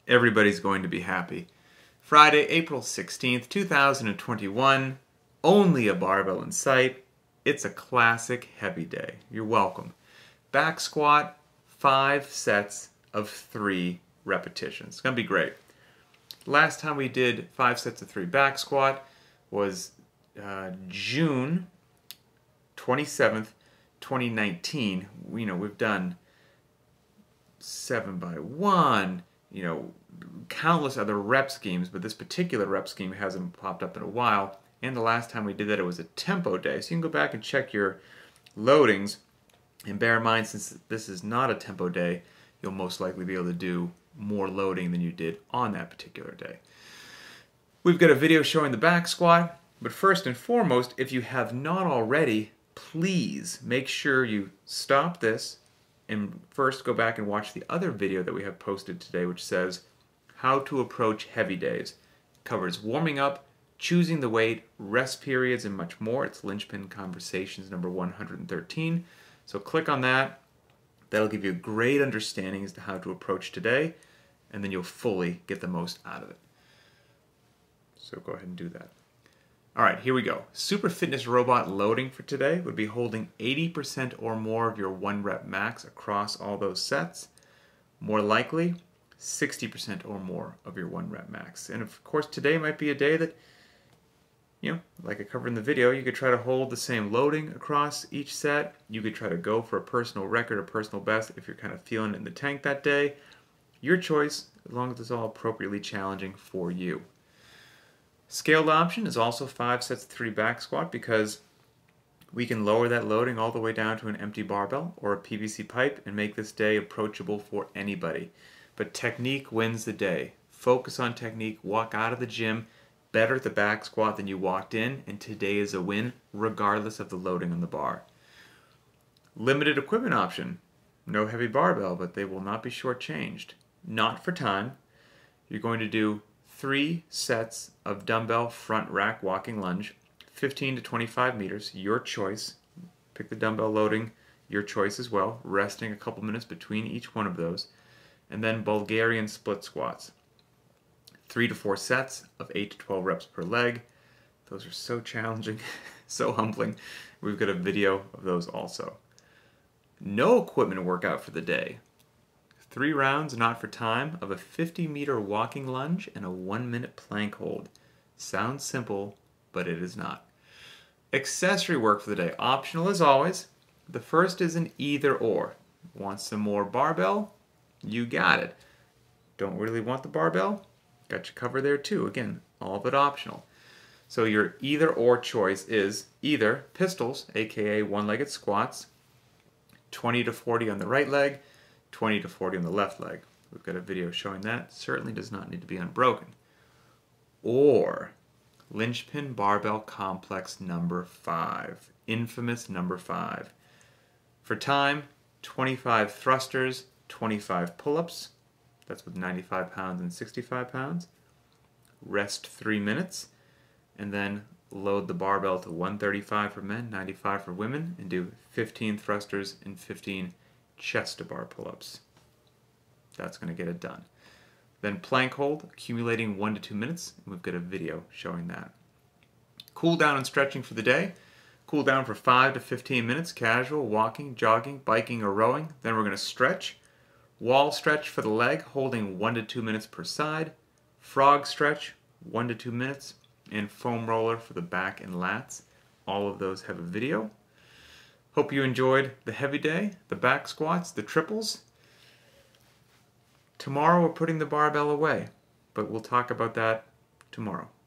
everybody's going to be happy. Friday, April 16th, 2021. Only a barbell in sight. It's a classic heavy day. You're welcome. Back squat, 5 sets of 3 repetitions. It's going to be great. Last time we did 5 sets of 3 back squat was June 27th, 2019. We've done 7 by 1, countless other rep schemes, but this particular rep scheme hasn't popped up in a while. And the last time we did that, it was a tempo day. So you can go back and check your loadings. And bear in mind, since this is not a tempo day, you'll most likely be able to do more loading than you did on that particular day. We've got a video showing the back squat, but first and foremost, if you have not already, please make sure you stop this and first go back and watch the other video that we have posted today, which says how to approach heavy days. It covers warming up, choosing the weight, rest periods, and much more. It's Linchpin Conversations number 113. So click on that. That'll give you a great understanding as to how to approach today, and then you'll fully get the most out of it. So go ahead and do that. All right, here we go. Super Fitness Robot loading for today would be holding 80% or more of your 1 rep max across all those sets. More likely, 60% or more of your 1 rep max. And of course, today might be a day that, like I covered in the video, you could try to hold the same loading across each set. You could try to go for a personal record or personal best if you're kind of feeling it in the tank that day. Your choice, as long as it's all appropriately challenging for you. Scaled option is also 5 sets of 3 back squat because we can lower that loading all the way down to an empty barbell or a PVC pipe and make this day approachable for anybody. But technique wins the day. Focus on technique, walk out of the gym better at the back squat than you walked in, and today is a win regardless of the loading on the bar. Limited equipment option. No heavy barbell, but they will not be shortchanged. Not for time. You're going to do 3 sets of dumbbell front rack walking lunge, 15 to 25 meters, your choice. Pick the dumbbell loading, your choice as well, resting a couple minutes between each one of those. And then Bulgarian split squats. 3 to 4 sets of 8 to 12 reps per leg. Those are so challenging, so humbling. We've got a video of those also. No equipment workout for the day. 3 rounds, not for time, of a 50-meter walking lunge and a 1-minute plank hold. Sounds simple, but it is not. Accessory work for the day. Optional as always. The first is an either or. Want some more barbell? You got it. Don't really want the barbell? Got you covered there too. Again, all of it optional. So your either or choice is either pistols, aka one-legged squats, 20 to 40 on the right leg, 20 to 40 on the left leg. We've got a video showing that. Certainly does not need to be unbroken. Or Linchpin Barbell Complex number 5. Infamous number 5. For time, 25 thrusters, 25 pull-ups. That's with 95 pounds and 65 pounds. Rest 3 minutes. And then load the barbell to 135 for men, 95 for women, and do 15 thrusters and 15 chest to bar pull-ups. That's going to get it done. Then plank hold, accumulating 1 to 2 minutes. And we've got a video showing that. Cool down and stretching for the day. Cool down for 5 to 15 minutes, casual, walking, jogging, biking, or rowing. Then we're going to stretch. Wall stretch for the leg, holding 1 to 2 minutes per side. Frog stretch, 1 to 2 minutes. And foam roller for the back and lats. All of those have a video. Hope you enjoyed the heavy day, the back squats, the triples. Tomorrow we're putting the barbell away, but we'll talk about that tomorrow.